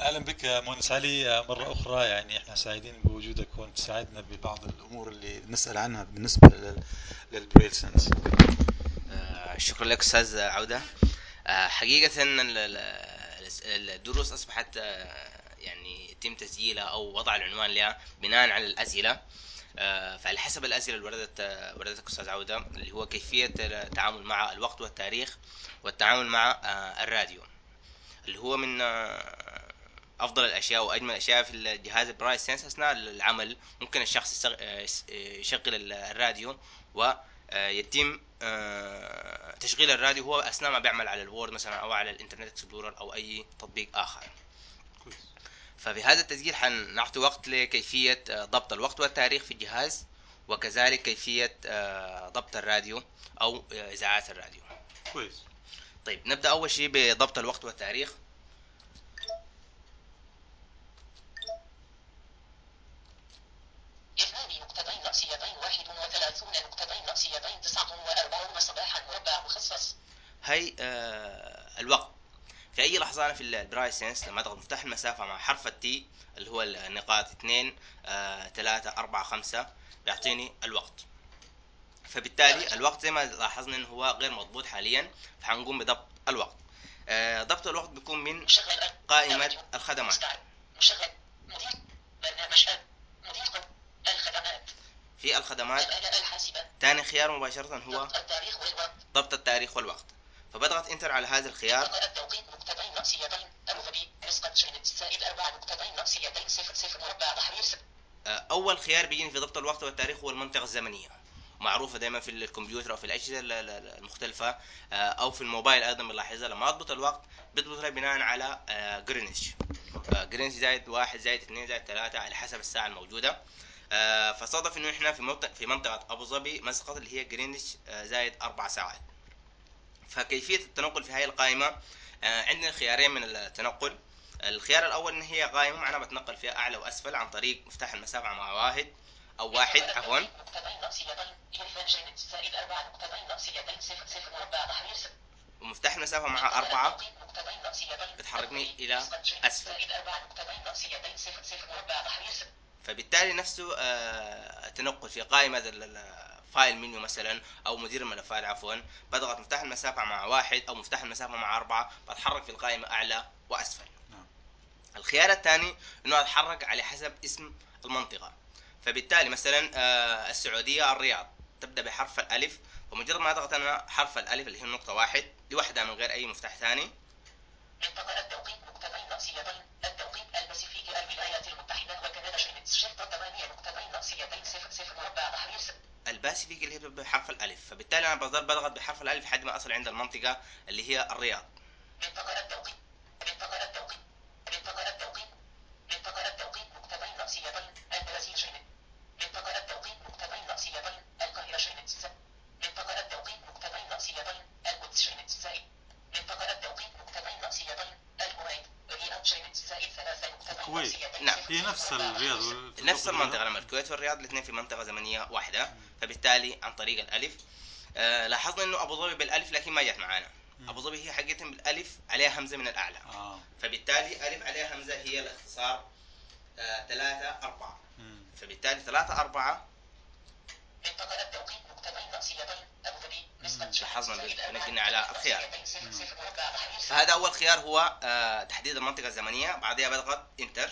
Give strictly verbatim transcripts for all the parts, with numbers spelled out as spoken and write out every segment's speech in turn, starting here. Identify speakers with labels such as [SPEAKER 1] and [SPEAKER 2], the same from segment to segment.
[SPEAKER 1] أهلا بك يا مهندس علي مرة أخرى. يعني إحنا سعيدين بوجودك وأنت تساعدنا ببعض الأمور اللي نسأل عنها بالنسبة لل- للبريل سنس.
[SPEAKER 2] آه، شكرا لك أستاذ عودة. آه، حقيقة ال- ال- ال- الدروس أصبحت آه، يعني يتم تسجيلها أو وضع العنوان لها بناء على الأسئلة. آه، فعلى حسب الأسئلة اللي وردت آه، وردتك أستاذ عودة، اللي هو كيفية التعامل مع الوقت والتاريخ والتعامل مع آه، الراديو، اللي هو من آه، افضل الاشياء واجمل الاشياء في الجهاز البرايس سنس. اثناء العمل ممكن الشخص يستغ- آه، يس- آه، يشغل ال- الراديو، ويتم تشغيل الراديو هو اثناء ما بيعمل على الوورد مثلا او على الانترنت اكسبلورر او اي تطبيق اخر.
[SPEAKER 1] كويس.
[SPEAKER 2] ففي هذا التسجيل حنعطي وقت لكيفية آه، ضبط الوقت والتاريخ في الجهاز، وكذلك كيفية آه، ضبط الراديو او آه، اذاعات الراديو.
[SPEAKER 1] كويس.
[SPEAKER 2] طيب نبدأ اول شيء بضبط الوقت والتاريخ.
[SPEAKER 3] اثنان نقطتين رأسيتين واحد وثلاثون نقطتين رأسيتين تسعة وأربعون صباحا مربع مخصص.
[SPEAKER 2] هي آه الوقت. في اي لحظه انا في البراي سنس لما اضغط مفتاح المسافه مع حرف التي اللي هو النقاط اثنين ثلاثة أربعة خمسة بيعطيني الوقت. فبالتالي الوقت زي ما لاحظنا انه هو غير مضبوط حاليا، فحنقوم بضبط الوقت. آه ضبط الوقت بيكون من
[SPEAKER 3] مشغل
[SPEAKER 2] قائمه الخدمات.
[SPEAKER 3] مستعد مشغل مدير برنامج آب مدير الخدمات
[SPEAKER 2] في الخدمات
[SPEAKER 3] الآلة الحاسبة
[SPEAKER 2] ثاني خيار مباشره هو
[SPEAKER 3] ضبط التاريخ والوقت
[SPEAKER 2] ضبط التاريخ والوقت. فبضغط انتر على هذا الخيار.
[SPEAKER 3] منطقة التوقيت نقطتين رأسيتين أبو ظبي نسبة شريط زائد أربعة نقطتين رأسيتين صفر صفر مربع تحرير ست.
[SPEAKER 2] آه، اول خيار بيجيني في ضبط الوقت والتاريخ هو المنطقه الزمنيه، معروفه دايما في الكمبيوتر او في الاجهزه ال- ال- المختلفه، آه، او في الموبايل ايضا بنلاحظها لما اضبط الوقت بيضبطها بناء على آه، جرينتش. آه، جرينتش زائد واحد زائد اثنين زائد ثلاثة على حسب الساعه الموجوده. آه، فصادف انه احنا في منطقه في منطقه ابو ظبي مسقط اللي هي جرينتش آه، زائد اربع ساعات. فكيفيه التنقل في هذه القائمه، آه، عندنا خيارين من التنقل. الخيار الاول ان هي قائمه معناها بتنقل فيها اعلى واسفل عن طريق مفتاح المسافه مع واحد او واحد عفوا.
[SPEAKER 3] نقطتين رأسيتين يلفان شريط زائد أربعة نقطتين رأسيتين صفر صفر مربع تحرير ست.
[SPEAKER 2] ومفتاح المسافه مع
[SPEAKER 3] منطقة
[SPEAKER 2] أربعة
[SPEAKER 3] التوقيت نقطتين رأسيتين
[SPEAKER 2] بتحركني الى
[SPEAKER 3] نسبة شريط
[SPEAKER 2] اسفل.
[SPEAKER 3] زائد أربعة نقطتين رأسيتين صفر صفر مربع تحرير ست.
[SPEAKER 2] فبالتالي نفسه آه، التنقل في قائمه الفايل منيو مثلا او مدير الملفات عفوا، بضغط مفتاح المسافه مع واحد او مفتاح المسافه مع أربعة بتحرك في القائمه اعلى واسفل.
[SPEAKER 1] نعم.
[SPEAKER 2] الخيار الثاني انه اتحرك على حسب اسم المنطقه. فبالتالي مثلا آه، السعوديه الرياض تبدا بحرف الالف، فمجرد ما اضغط انا حرف الالف اللي هي النقطه واحد لوحدها من غير اي مفتاح ثاني.
[SPEAKER 3] منطقة التوقيت نقطتين رأسيتين التوقيت الباسيفيكي الولايات المتحدة وكندا شريط شرطة ثمانية نقطتين رأسيتين صفر صفر مربع تحرير ست.
[SPEAKER 2] الباسيفيك اللي هي بتبدا بحرف الالف، فبالتالي انا بضل بضغط بحرف الالف لحد ما اصل عند المنطقه اللي هي الرياض.
[SPEAKER 3] منطقة التوقيت منطقة التوقيت منطقة التوقيت منطقة التوقيت نقطتين رأسيتين البرازيل شريط منطقة التوقيت نقطتين رأسيتين القاهرة شريط ست. منطقة التوقيت نقطتين رأسيتين القدس شريط زائد. منطقة التوقيت نقطتين رأسيتين الكويت رياض شريط زائد ثلاثة نقطتين
[SPEAKER 1] الكويت
[SPEAKER 3] رأسيتين
[SPEAKER 2] نعم.
[SPEAKER 3] صفر
[SPEAKER 1] هي
[SPEAKER 3] صفر
[SPEAKER 1] نفس
[SPEAKER 3] مربع
[SPEAKER 1] الرياض
[SPEAKER 3] تحرير ست.
[SPEAKER 1] والفندق
[SPEAKER 2] نفس المنطقه،
[SPEAKER 1] الرياض.
[SPEAKER 2] لما الكويت والرياض الاثنين في منطقه زمنيه واحده، فبالتالي عن طريق الالف. آه لاحظنا انه ابو ظبي بالالف لكن ما جت معانا.
[SPEAKER 1] مم.
[SPEAKER 2] ابو ظبي هي حقتهم بالالف عليها همزه من الاعلى،
[SPEAKER 1] اه.
[SPEAKER 2] فبالتالي الف عليها همزه هي الاختصار آه ثلاثة أربعة.
[SPEAKER 1] مم.
[SPEAKER 2] فبالتالي ثلاثة أربعة
[SPEAKER 3] منطقة التوقيت نقطتين رأسيتين أبو ظبي نسبة
[SPEAKER 1] مم.
[SPEAKER 3] شريط
[SPEAKER 2] لاحظنا
[SPEAKER 3] زائد
[SPEAKER 2] بنقلنا على الخيار.
[SPEAKER 3] رأسيتين صفر
[SPEAKER 1] نعم.
[SPEAKER 3] صفر مربع تحرير ست.
[SPEAKER 2] فهذا اول خيار هو آه تحديد المنطقه الزمنيه، بعدها بضغط انتر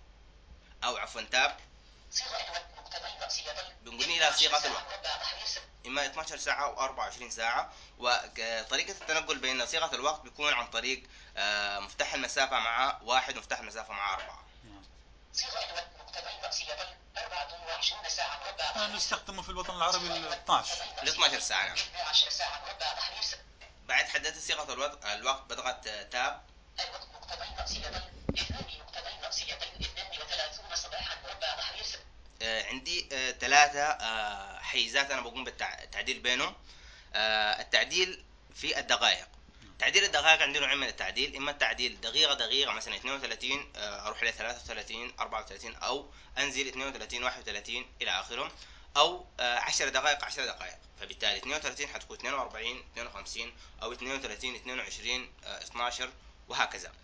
[SPEAKER 2] او عفوا تاب.
[SPEAKER 3] صيغة الوقت نقطتين رأسيتين
[SPEAKER 2] بنقلني الى صيغه الوقت
[SPEAKER 3] مربع تحرير ست.
[SPEAKER 2] اما اثنتا عشرة ساعه او أربعة وعشرين ساعه. وطريقه التنقل بين صيغه الوقت بيكون عن طريق آه مفتاح المسافه مع واحد ومفتاح المسافه مع أربعة.
[SPEAKER 1] نعم.
[SPEAKER 3] صيغة الوقت نقطتين رأسيتين أربعة وعشرين ساعة مربع
[SPEAKER 1] آه،
[SPEAKER 3] تحرير ست.
[SPEAKER 1] نستخدمه في الوطن العربي ال اثناشر.
[SPEAKER 2] ل اثنتا عشرة ساعه نعم.
[SPEAKER 3] اثنا عشر ساعة مربع تحرير ست.
[SPEAKER 2] بعد حددت صيغه الوقت, الوقت بضغط آه، تاب.
[SPEAKER 3] الوقت نقطتين رأسيتين اثنان نقطتين رأسيتين اثنان وثلاثون صباحا مربع تحرير ست.
[SPEAKER 2] آه عندي آه ثلاثه آه حيزات انا بقوم بالتعديل بينهم. آه التعديل في الدقائق. تعديل الدقائق عندنا نوعين من التعديل، اما التعديل دقيقه دقيقه مثلا اثنين وثلاثين آه، اروح الى ثلاثة وثلاثين أربعة وثلاثين او انزل اثنين وثلاثين واحد وثلاثين الى اخره، او آه، عشر دقائق عشر دقائق. فبالتالي اثنين وثلاثين حتكون اثنين وأربعين اثنين وخمسين او اثنين وثلاثين اثنين وعشرين آه، اثنا عشر وهكذا.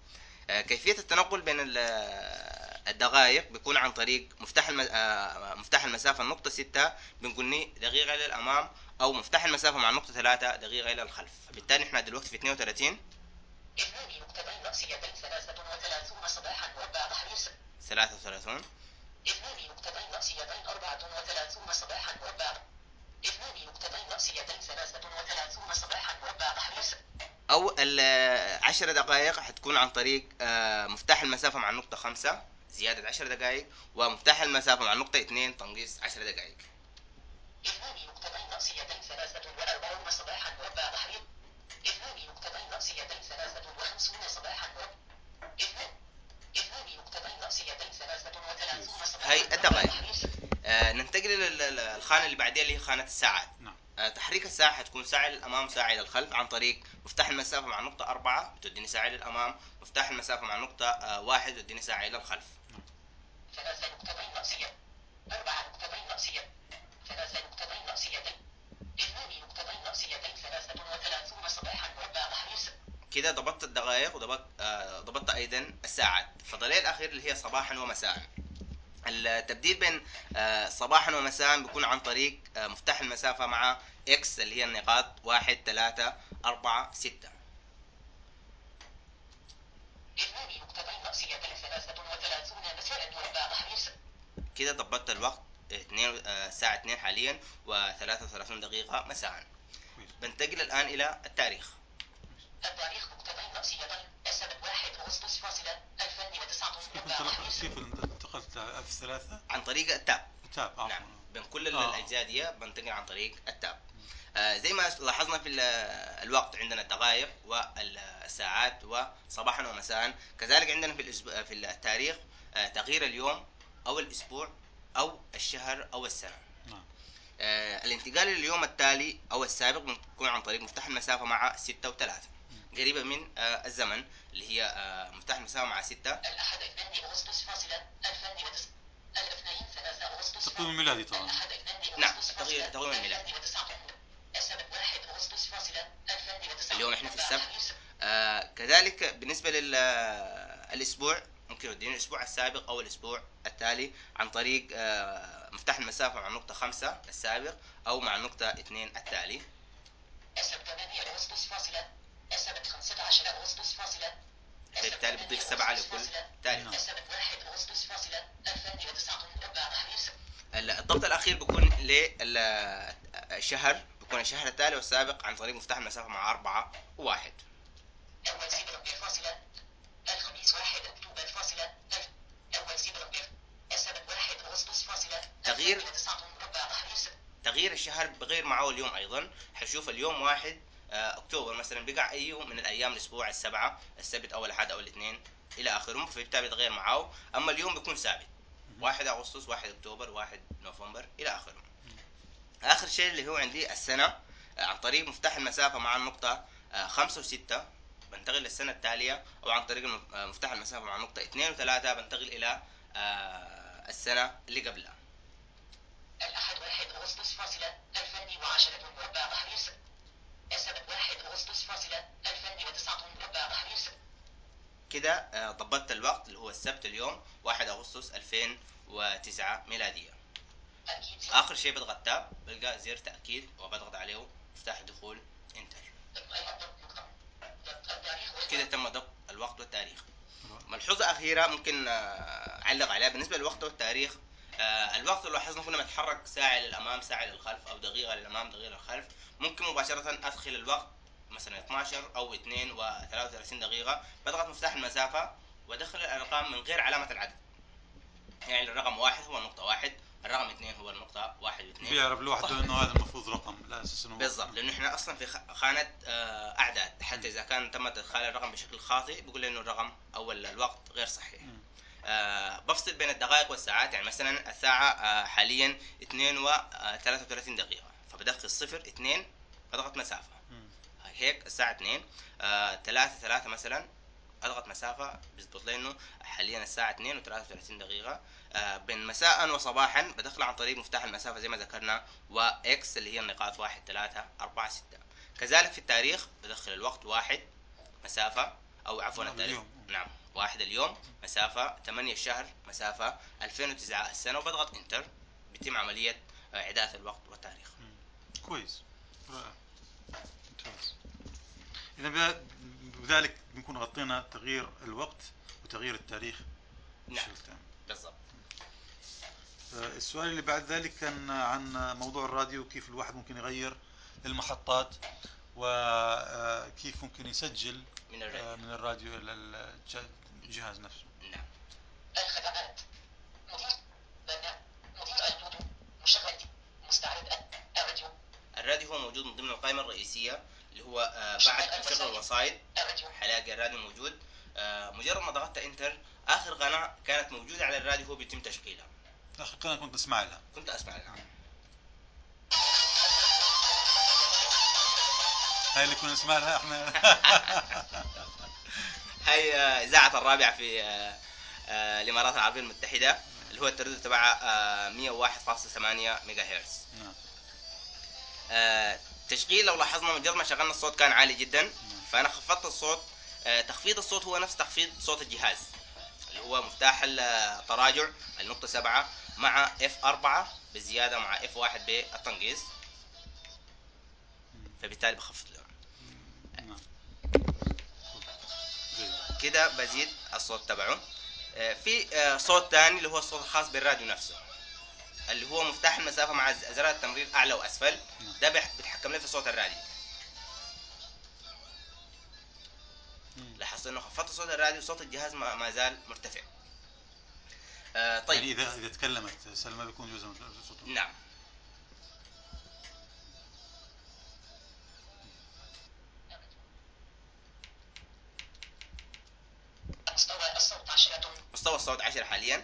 [SPEAKER 2] آه، كيفية التنقل بين ال- آه، الدقائق بيكون عن طريق مفتاح الم... آه، مفتاح المسافة النقطة ستة بنقول دقيقة إلى الأمام، أو مفتاح المسافة مع النقطة ثلاثة دقيقة إلى الخلف. بالتالي احنا دلوقتي في اثنين وثلاثين
[SPEAKER 3] اثنان مقتضي رأسيتين ثلاثة وثلاثون صباحا مربع تحرير س-
[SPEAKER 2] ثلاثة وثلاثون
[SPEAKER 3] اثنان مقتضي رأسيتين أربعة وثلاثون صباحا مربع اثنان مقتضي رأسيتين ثلاثة وثلاثون صباحا مربع تحرير س-
[SPEAKER 2] أو العشر دقائق حتكون عن طريق آه، مفتاح المسافة مع النقطة خمسة زيادة عشر دقائق، ومفتاح المسافة مع النقطة اثنين تنقيص عشر دقائق.
[SPEAKER 3] اثنان مقتضي رأسيتين ثلاثة وأربعون صباحا مربع تحرير اثنان مقتضي رأسيتين ثلاثة وخمسون صباحا مربع اثنان اثنان مقتضي رأسيتين ثلاثة وثلاثون صباحا
[SPEAKER 2] هاي
[SPEAKER 3] مربع
[SPEAKER 2] الدقائق.
[SPEAKER 3] تحرير س-
[SPEAKER 2] آه، ننتقل للخانة اللي بعدين اللي هي خانة الساعات.
[SPEAKER 1] نعم.
[SPEAKER 2] آه، تحريك الساعة حتكون ساعة للأمام وساعة للخلف عن طريق مفتاح المسافة مع النقطة أربعة بتديني ساعة للأمام، مفتاح المسافة مع النقطة آه، واحد بتديني ساعة إلى الخلف.
[SPEAKER 3] ثلاثة مقتضي رأسية أربعة مقتضي رأسية ثلاثة مقتضي رأسيتين اثنان مقتضي رأسيتين ثلاثة وثلاثون صباحا مربع تحرير س-
[SPEAKER 2] كده ضبطت الدقائق وضبطت آه، ضبطت أيضا الساعات. فضلي الأخير اللي هي صباحا ومساء. التبديل بين آه، صباحا ومساء بيكون عن طريق آه، مفتاح المسافة مع إكس اللي هي النقاط واحد ثلاثة أربعة ستة.
[SPEAKER 3] اثنان مقتضي رأسيتين ثلاثة وثلاثون مساء مربع تحرير س-
[SPEAKER 2] كده ضبطت الوقت اثنين آه، الساعة اثنين حاليا وثلاثة وثلاثون دقيقة مساء.
[SPEAKER 1] كويس.
[SPEAKER 2] بنتقل الآن إلى التاريخ.
[SPEAKER 3] التاريخ مقتضي رأسيتين السبت واحد أغسطس فاصلة ألفين وتسعة
[SPEAKER 1] كيف
[SPEAKER 3] مربع تحرير
[SPEAKER 1] انتقلت
[SPEAKER 3] س-
[SPEAKER 1] كيف انتقلت ألف ثلاثة؟
[SPEAKER 2] عن طريق التاب.
[SPEAKER 1] تاب عفوا.
[SPEAKER 2] نعم، بين كل
[SPEAKER 1] آه.
[SPEAKER 2] الأجزاء دي بنتقل عن طريق التاب. آه زي ما لاحظنا في ال- الوقت عندنا الدقائق والساعات وصباحا ومساء، كذلك عندنا في الأسبوع في التاريخ آه تغيير اليوم أو الأسبوع أو الشهر أو السنة.
[SPEAKER 1] نعم.
[SPEAKER 2] آه الانتقال لليوم التالي أو السابق بيكون عن طريق مفتاح المسافة مع ستة وثلاثة قريبة من آه الزمن اللي هي آه مفتاح المسافة مع ستة.
[SPEAKER 3] الأحد اثنان أغسطس فاصلة ألفين وتسعة الاثنين ثلاثة أغسطس
[SPEAKER 1] التقويم الميلادي طبعا.
[SPEAKER 3] الأحد اثنان
[SPEAKER 2] نعم،
[SPEAKER 3] أغسطس
[SPEAKER 2] تغيير-
[SPEAKER 3] فاصلة
[SPEAKER 2] تغيير الميلادي.
[SPEAKER 3] ألفين وتسعة السبت واحد أغسطس فاصلة ألفين وتسعة
[SPEAKER 2] اليوم احنا في
[SPEAKER 3] مربع
[SPEAKER 2] السبت.
[SPEAKER 3] تحرير س-
[SPEAKER 2] آه كذلك بالنسبة للأسبوع ممكن يديني الأسبوع السابق أو الأسبوع التالي عن طريق آه مفتاح المسافة مع النقطة خمسة السابق أو مع النقطة اثنين التالي.
[SPEAKER 3] السبت ثمانية أغسطس فاصلة السبت خمسة عشر أغسطس فاصلة
[SPEAKER 2] بالتالي بتضيف سبعة لكل تاريخ.
[SPEAKER 3] السبت واحد أغسطس فاصلة ألفين وتسعة مربع تحرير س-
[SPEAKER 2] الضبط الأخير بيكون للشهر، بيكون الشهر التالي والسابق عن طريق مفتاح المسافة مع أربعة وواحد.
[SPEAKER 3] أول سبتمبر فاصلة الخميس واحد أكتوبر فاصلة ألف أول سبتمبر السبت واحد أغسطس فاصلة
[SPEAKER 2] تغيير.
[SPEAKER 3] ألفين وتسعة مربع تحرير س-
[SPEAKER 2] تغيير الشهر بغير معه اليوم أيضا. حنشوف اليوم واحد آه، أكتوبر مثلا بقع أي يوم من الأيام الأسبوع السبعة السبت أو الأحد أو الاثنين إلى آخره، فبالتالي بيتغير معه. أما اليوم بيكون ثابت واحد أغسطس واحد أكتوبر واحد نوفمبر إلى آخره. آخر شيء اللي هو عندي السنة آه، عن طريق مفتاح المسافة مع النقطة آه، خمسة وستة بنتقل للسنة التالية، أو عن طريق الم- آه، مفتاح المسافة مع النقطة اثنين وثلاثة بنتقل إلى آه، السنة اللي قبلها.
[SPEAKER 3] الأحد واحد أغسطس فاصلة ألفين وعشرة مربع تحرير س- السبت واحد أغسطس فاصلة ألفين وتسعة مربع تحرير س-
[SPEAKER 2] كده آه، ضبطت الوقت اللي هو السبت اليوم واحد أغسطس ألفين وتسعة ميلادية.
[SPEAKER 3] تأكيد زر.
[SPEAKER 2] آخر شيء بضغط تاب بلقى زر تأكيد وبضغط عليه مفتاح دخول انتر.
[SPEAKER 3] إطلاق الضبط نقطة. ضبط التاريخ والوقت.
[SPEAKER 2] كده تم ضبط الوقت والتاريخ. ملحوظة أخيرة ممكن آه، أعلق عليها بالنسبة للوقت والتاريخ. آه، الوقت اللي لاحظنا كنا بنتحرك ساعة للأمام ساعة للخلف أو دقيقة للأمام دقيقة للخلف. ممكن مباشرة أدخل الوقت مثلا اثناشر أو اثنين وثلاثة وثلاثين دقيقة، بضغط مفتاح المسافة وأدخل الأرقام من غير علامة العدد. يعني الرقم واحد هو النقطة واحد، الرقم اثنين هو النقطة واحد واثنين.
[SPEAKER 1] بيعرف لوحده انه هذا المفروض رقم لا اساس انه
[SPEAKER 2] بالضبط، لانه احنا اصلا في خ- خانه آه، اعداد، حتى اذا كان تم ادخال الرقم بشكل خاطئ بيقول لي انه الرقم او ال- الوقت غير صحيح.
[SPEAKER 1] مم.
[SPEAKER 2] آه، بفصل بين الدقائق والساعات. يعني مثلا الساعه آه، حاليا اثنين وثلاثة وثلاثين دقيقه، فبدخل صفر اثنين اضغط مسافه.
[SPEAKER 1] مم.
[SPEAKER 2] هيك الساعه اثنين آه، ثلاثة ثلاثة مثلا اضغط مسافه بيظبط لي انه حاليا الساعه اثنين وثلاثة وثلاثين دقيقه. آه، بين مساء وصباحا بدخل عن طريق مفتاح المسافه زي ما ذكرنا واكس اللي هي النقاط واحد ثلاثة أربعة ستة. كذلك في التاريخ بدخل الوقت واحد مسافه او عفوا
[SPEAKER 1] نعم،
[SPEAKER 2] التاريخ
[SPEAKER 1] اليوم.
[SPEAKER 2] نعم واحد اليوم مسافة، ثمانية الشهر مسافة، ألفين وتسعة السنة، وبضغط انتر بيتم عملية إعداد الوقت والتاريخ.
[SPEAKER 1] كويس، رائع، ممتاز. إذا بذلك بنكون غطينا تغيير الوقت وتغيير التاريخ.
[SPEAKER 2] نعم بالضبط.
[SPEAKER 1] السؤال اللي بعد ذلك كان عن موضوع الراديو، كيف الواحد ممكن يغير المحطات وكيف ممكن يسجل
[SPEAKER 2] من الراديو,
[SPEAKER 1] من الراديو إلى الجهاز نفسه.
[SPEAKER 2] نعم.
[SPEAKER 3] الخدمات مدير برنامج مدير الراديو مشغل مستعرض الراديو.
[SPEAKER 2] الراديو هو موجود من ضمن القائمة الرئيسية اللي هو آه بعد مشغل الوسائط حلاقي الراديو موجود. آه مجرد ما ضغطت انتر آخر قناة كانت موجودة على الراديو هو بيتم تشغيلها.
[SPEAKER 1] آخر قناة كنت أسمع لها.
[SPEAKER 2] كنت أسمع لها.
[SPEAKER 1] هاي اللي كنا نسمع لها احنا.
[SPEAKER 2] هاي إذاعة الرابعة في الإمارات العربية المتحدة اللي هو التردد تبعها مية وواحد فاصلة ثمانية ميجا هرتز. تشغيل لو لاحظنا مجرد ما شغلنا الصوت كان عالي جدا، فأنا خفضت الصوت. تخفيض الصوت هو نفس تخفيض صوت الجهاز اللي هو مفتاح التراجع النقطة سبعة مع اف أربعة بالزيادة مع اف واحد بالتنقيص، فبالتالي بخفض له كده بزيد الصوت تبعه. في صوت ثاني اللي هو الصوت الخاص بالراديو نفسه اللي هو مفتاح المسافة مع زرار التمرير أعلى وأسفل، ده بيتحكم لي في صوت الراديو. لاحظت انه خفضت صوت الراديو صوت الجهاز ما زال مرتفع. آه طيب
[SPEAKER 1] يعني اذا اذا تكلمت سلمى بيكون جزء من صوته.
[SPEAKER 2] نعم.
[SPEAKER 3] مستوى الصوت عشرة.
[SPEAKER 2] مستوى الصوت عشرة حاليا.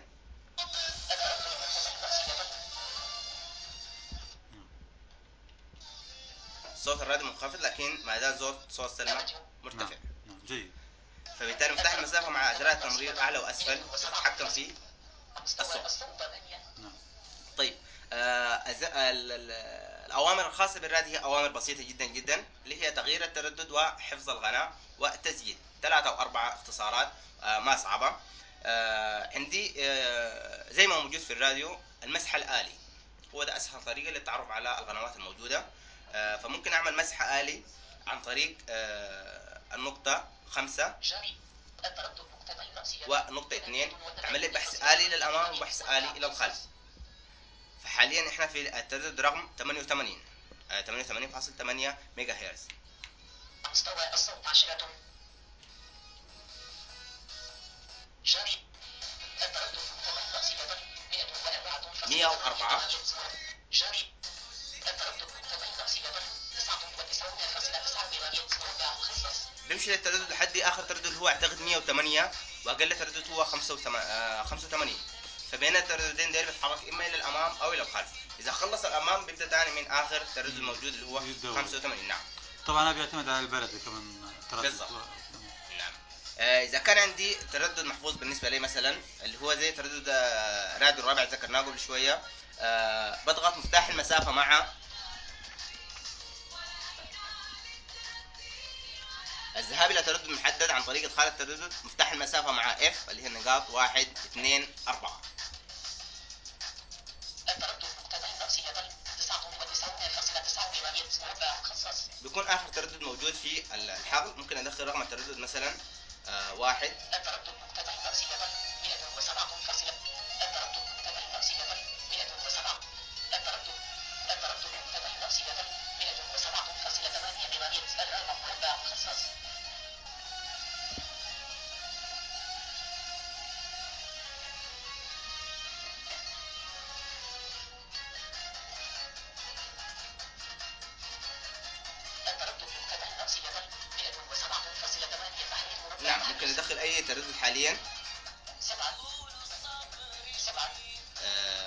[SPEAKER 2] صوت الراديو منخفض لكن ما زال صوت صوت سلمى مرتفع.
[SPEAKER 1] نعم جيد.
[SPEAKER 2] فبالتالي مفتاح المسافة مع زرار التمرير أعلى وأسفل تتحكم في الصوت.
[SPEAKER 1] نعم.
[SPEAKER 2] طيب آه الأوامر الخاصة بالراديو هي أوامر بسيطة جدا جدا اللي هي تغيير التردد وحفظ الغناء والتسجيل، ثلاثة أو أربعة اختصارات آه ما صعبة. آه عندي آه زي ما موجود في الراديو المسح الآلي هو ده أسهل طريقة للتعرف على القنوات الموجودة. آه فممكن أعمل مسح آلي عن طريق آه النقطة خمسة ونقطة اثنين، تعمل لي بحث آلي للأمام وبحث آلي إلى الخلف. فحاليا احنا في التردد رقم ثمانية وثمانين ثمانية وثمانين فاصلة ثمانية ميجا هرتز.
[SPEAKER 3] مستوى الصوت عشرة. جاري التردد
[SPEAKER 2] مية وأربعة.
[SPEAKER 3] جاري التردد تسعة وتسعون فاصلة تسعة مخصص.
[SPEAKER 2] بمشي للتردد لحد اخر تردد هو اعتقد مية وثمانية واقل تردد هو خمسة وثمانين. فبين الترددين دول بيتحرك اما الى الامام او الى الخلف. اذا خلص الامام بيبدا ثاني من اخر تردد الموجود اللي هو خمسة وثمانين. نعم
[SPEAKER 1] طبعا هذا بيعتمد على البلد كمان تردد.
[SPEAKER 2] بالضبط. نعم. آه اذا كان عندي تردد محفوظ بالنسبه لي مثلا اللي هو زي تردد آه راديو الرابع ذكرناه قبل شويه، آه بضغط مفتاح المسافه مع الذهاب الى تردد محدد عن طريق ادخال التردد مفتاح المسافه مع اف اللي هي النقاط واحد اثنين أربعة.
[SPEAKER 3] التردد مقتضى الرأسية تسعة وتسعون فاصلة تسعة مربع مخصص.
[SPEAKER 2] بيكون اخر تردد موجود في الحقل. ممكن ادخل رقم التردد مثلا آه واحد.
[SPEAKER 3] التردد مقتضى الرأسية مئة وسبعة فاصلة. التردد مقتضى الرأسية مئة وسبعة. التردد التردد مقتضى الرأسية مئة وسبعة فاصلة ثمانية ميجاهرتز الرقم مربع مخصص.
[SPEAKER 2] نعم ممكن ندخل اي تردد حاليا.
[SPEAKER 3] سبعة سبعة
[SPEAKER 2] آه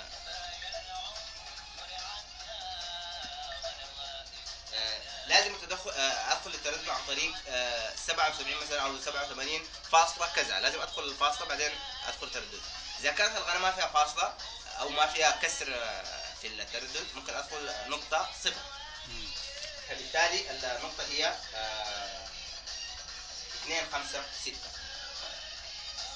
[SPEAKER 2] آه لازم تدخل آه ادخل التردد عن طريق آه سبعة وسبعين مثلا او سبعة وثمانين فاصلة كذا، لازم ادخل الفاصله بعدين ادخل تردد. اذا كانت القناه ما فيها فاصله او ما فيها كسر في التردد ممكن ادخل نقطه صفر. فبالتالي النقطه هي آه اثنين خمسة ستة.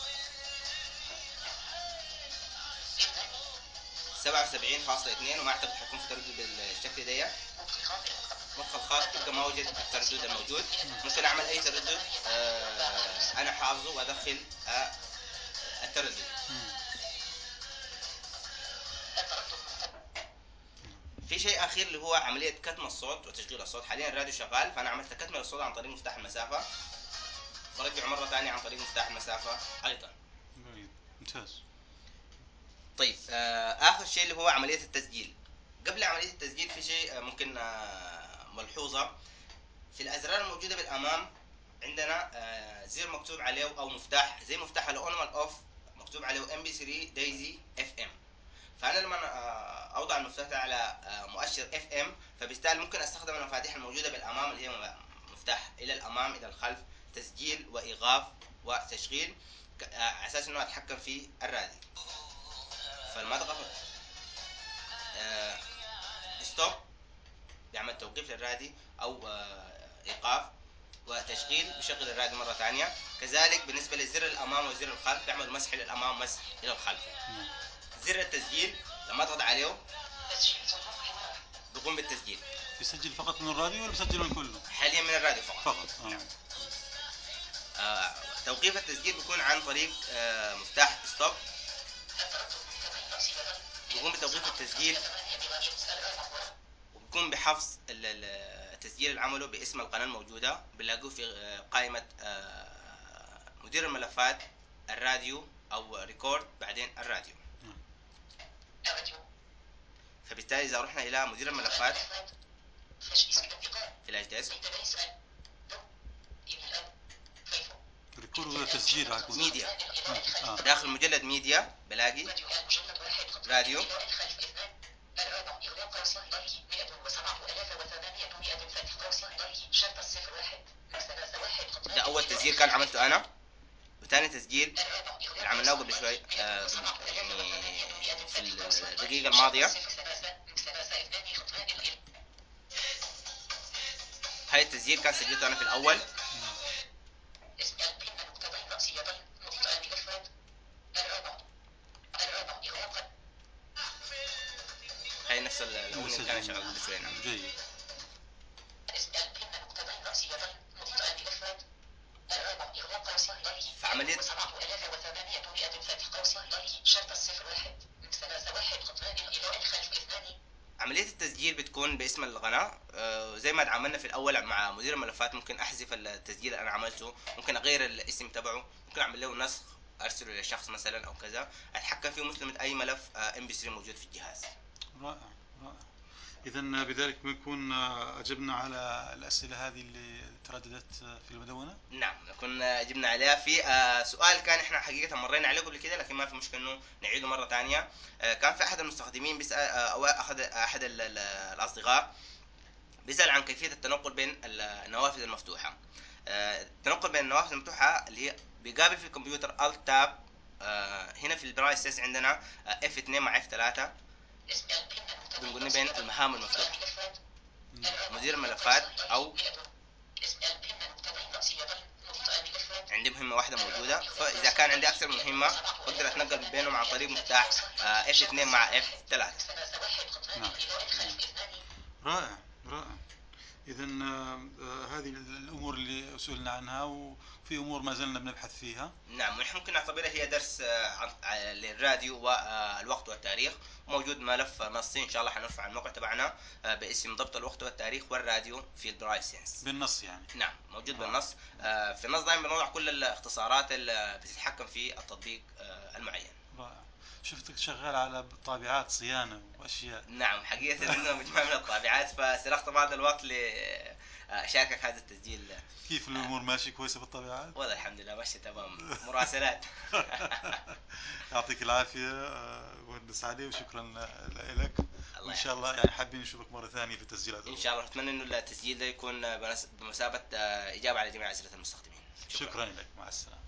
[SPEAKER 2] سبعة وسبعين فاصلة اثنين، وما اعتقد حيكون في تردد بالشكل ده. مدخل خاص يبقى ما وجد التردد الموجود. ممكن اعمل اي تردد آه انا حافظه وادخل آه التردد. في شيء اخير اللي هو عمليه كتم الصوت وتشغيل الصوت. حاليا الراديو شغال، فانا عملت كتم الصوت عن طريق مفتاح المسافه، برجع مره ثانيه عن طريق مفتاح المسافه ايضا.
[SPEAKER 1] ممتاز.
[SPEAKER 2] طيب آه اخر شيء اللي هو عمليه التسجيل. قبل عمليه التسجيل في شيء آه ممكن آه ملحوظه في الازرار الموجوده بالامام. عندنا آه زر مكتوب عليه او مفتاح زي مفتاح الاون والاوف مكتوب عليه ام بي ثلاثة دايزي اف ام. فانا لما آه اوضع المفتاح ده على آه مؤشر اف ام، فبالتالي ممكن استخدم المفاتيح الموجوده بالامام اللي هي مفتاح الى الامام الى الخلف، تسجيل وايقاف وتشغيل، على اساس انه اتحكم في الراديو. فالمضغط آه ستوب بيعمل توقيف للراديو، او آه ايقاف وتشغيل بشغل الراديو مره ثانيه. كذلك بالنسبه لزر الامام وزر الخلف بيعمل مسح للامام ومسح الى الخلف. زر التسجيل لما اضغط عليه بيقوم بالتسجيل.
[SPEAKER 1] بيسجل فقط من الراديو ولا بيسجل من كله؟
[SPEAKER 2] حاليا من الراديو فقط.
[SPEAKER 1] فقط. آه.
[SPEAKER 2] آه توقيف التسجيل بيكون عن طريق آه مفتاح ستوب، بيقوم بتوقيف التسجيل وبيكون بحفظ التسجيل اللي عمله باسم القناة الموجودة. بنلاقوه في قائمة مدير الملفات الراديو أو ريكورد بعدين الراديو. فبالتالي إذا رحنا إلى مدير الملفات في الاتش دي اس
[SPEAKER 1] ريكورد ولا تسجيل راح يكون؟
[SPEAKER 2] ميديا.
[SPEAKER 1] آه.
[SPEAKER 2] داخل مجلد ميديا بلاقي راديو، ده أول تسجيل كان عملته أنا، وثاني تسجيل اللي عملناه قبل شوي آه يعني في الدقيقة الماضية. هاي التسجيل كان سجلته أنا في الأول. هاي نفس الأغنية اللي كان شغال قبل شوي. نعم.
[SPEAKER 1] جيد.
[SPEAKER 2] فعملية عملية التسجيل بتكون باسم القناة. آه زي ما عملنا في الأول مع مدير الملفات، ممكن أحذف التسجيل اللي أنا عملته، ممكن أغير الاسم تبعه، ممكن أعمل له نسخ أرسله لشخص مثلا أو كذا، أتحكم فيه مثل أي ملف ام بي ثلاثة موجود في الجهاز.
[SPEAKER 1] رائع رائع. إذا بذلك بنكون أجبنا على الأسئلة هذه اللي ترددت في المدونة.
[SPEAKER 2] نعم نكون جبنا عليها. في سؤال كان احنا حقيقة مرينا عليه قبل كده، لكن ما في مشكلة انه نعيده مرة ثانية. كان في احد المستخدمين بيسأل او احد احد الاصدقاء بيسأل عن كيفية التنقل بين النوافذ المفتوحة. التنقل بين النوافذ المفتوحة اللي هي بيقابل في الكمبيوتر Alt Tab. هنا في البرايسز عندنا اف اثنين مع اف ثلاثة، بنقول بين المهام المفتوحة مدير الملفات، او عندي مهمة واحدة موجودة. فإذا كان عندي أكثر من مهمة بقدر أتنقل بينهم عن طريق مفتاح اف اثنين مع اف ثلاثة.
[SPEAKER 1] نعم. رائع رائع. إذا هذه الأمور اللي سئلنا عنها، وفي أمور ما زلنا بنبحث فيها.
[SPEAKER 2] نعم، ونحن ممكن نعتبرها هي درس للراديو والوقت والتاريخ. موجود ملف نصي إن شاء الله حنرفع على الموقع تبعنا باسم ضبط الوقت والتاريخ والراديو في الدراي سينس.
[SPEAKER 1] بالنص يعني؟
[SPEAKER 2] نعم موجود بالنص. في النص دائما بنوضع كل الاختصارات اللي بتتحكم في التطبيق المعين.
[SPEAKER 1] رائع. شفتك شغال على طابعات صيانة وأشياء.
[SPEAKER 2] نعم حقيقة إنه مجموعة من الطابعات، فسرقت بعض الوقت لأشاركك هذا التسجيل.
[SPEAKER 1] كيف الأمور ماشي كويسة بالطابعات؟
[SPEAKER 2] والله الحمد لله ماشي تمام، مراسلات.
[SPEAKER 1] يعطيك العافية مهندس علي، وشكرا لك. وإن شاء الله
[SPEAKER 2] يحفظ.
[SPEAKER 1] يعني حابين نشوفك مرة ثانية في التسجيلات.
[SPEAKER 2] إن شاء الله أتمنى إنه التسجيل ده يكون بمثابة إجابة على جميع أسئلة المستخدمين.
[SPEAKER 1] شكرا, شكرا لك. مع السلامة.